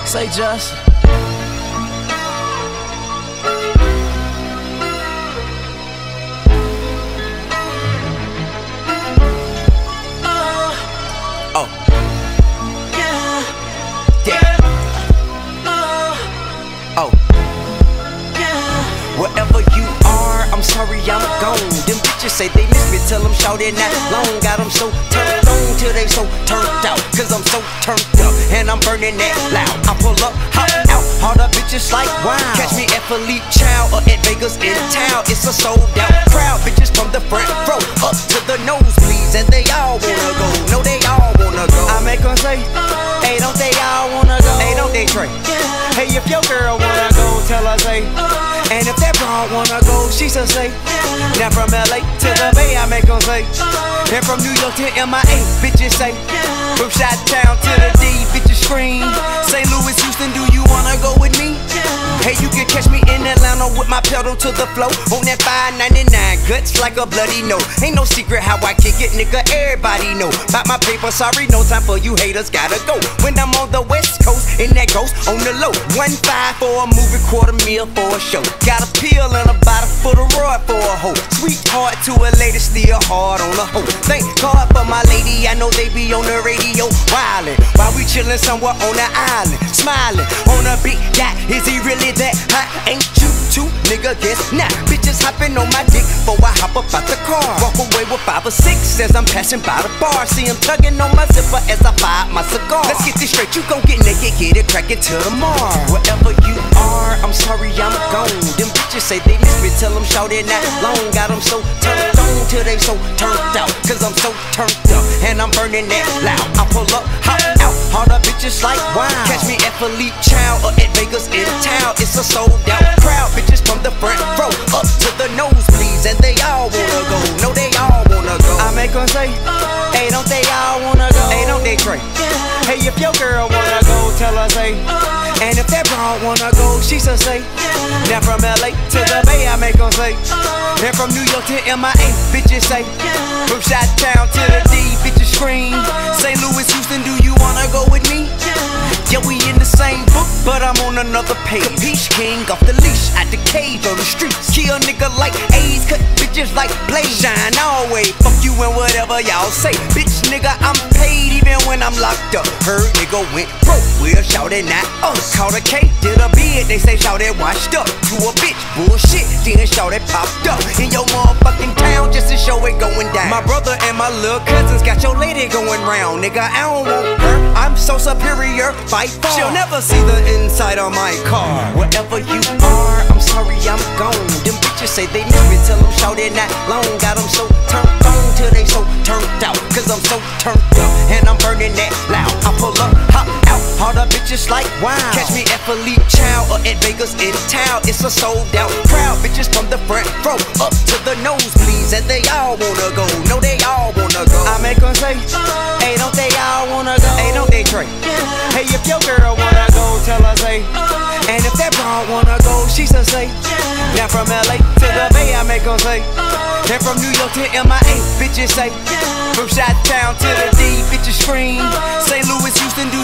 Say just. Oh. Yeah. Yeah. Oh. Yeah. Wherever you are, I'm sorry I'm gone. Them bitches say they miss me, tell them shout it not long. Got them so turned on till they so turned out. Cause I'm so turned up and I'm burning that loud. I pull up, hop out, all the bitches like wow. Catch me at Philippe Chow or at Vegas in town. It's a sold out crowd, bitches from the front row up to the nosebleeds. And they all wanna go, no they all wanna go. I make them say, hey don't they all wanna go? Hey don't they Trey? Hey if your girl wanna go, tell her say. And if that broad wanna go, she should say. Now from LA to the Bay, I make them say. And from New York to MIA, bitches say. From Chi-Town to the D, bitches scream. St. Louis, Houston, do you wanna go with me? Hey, you can catch me in Atlanta with my pedal to the floor. On that 599, guts like a bloody no. Ain't no secret how I kick it, nigga, everybody know. About my paper, sorry, no time for you haters, gotta go. When I'm on the West Coast, and that goes on the low. 1.5 for a movie, $250,000 for a show. Got a pill and a bottle for the rod for a hoe. Sweetheart to a lady, still hard on a hoe. Thank God for my lady, I know they be on the radio wildin'. While we chillin' somewhere on the island, smiling on a big yacht. Is he really that hot? Ain't you too, nigga? Guess not. Bitches hopping on my dick before I hop up out the car. Walk away with 5 or 6 as I'm passing by the bar. See him tugging on my zipper as I fire my cigar. Let's get this straight, you gon' get naked, get it, crack it till tomorrow. Wherever you are, I'm sorry I'm gone. Them bitches say they miss me, tell them shout it not long. Got them so turned on till they so turned out. Cause I'm so turned up and I'm burning that loud. I pull up, hop out, all the bitches like wow. Catch me at Philippe Chow or at Vegas in town. It's a sold out crowd, bitches from the front row up to the nosebleeds. And they all wanna go, no they all wanna go. I make them say, hey don't they all wanna go? Hey don't they Trey? Hey if your girl wanna go, tell her say. And if that broad wanna go, she should say. Now from LA to the Bay, I make them say. And from New York to MIA, bitches say. From Chi-Town to the D, bitches scream. St. Louis, Houston, do you wanna go with me? Yeah, we in the same book, but I'm on another page. Capiche King off the leash, at the cage on the streets. Kill nigga like AIDS, cut bitches like Blaze. Shine always, fuck you and whatever y'all say. Bitch nigga, I'm paid even when I'm locked up. Heard nigga went broke, we'll shout it not us. Caught a cake, did a bid, they say shout it washed up. You a bitch, bullshit, then shout it popped up. In your motherfucking town, just to show it going down. My brother and my little cousins got your lady going round. Nigga, I don't want her, I'm so superior, fight for. She'll never see the inside of my car. Wherever you are, I'm sorry I'm gone. Them bitches say they miss me, tell them shout it not long. Got them so turned on till they so turned out. Cause I'm so turned up and I'm burning that loud. I pull up, hop out, all the bitches like wow. Catch me at Philippe Chow or at Vegas in town. It's a sold out crowd, bitches from the front row up to the nosebleeds. And they all wanna go, no they all wanna go. I make them say, hey don't they all wanna go? Hey don't they Trey? Hey if your girl wanna go, tell her say. And if that broad wanna go, she should say. Now from LA to the Bay, I make them say. And from New York to MIA, bitches say. From Chi-Town to the D, bitches scream. St. Louis, Houston, do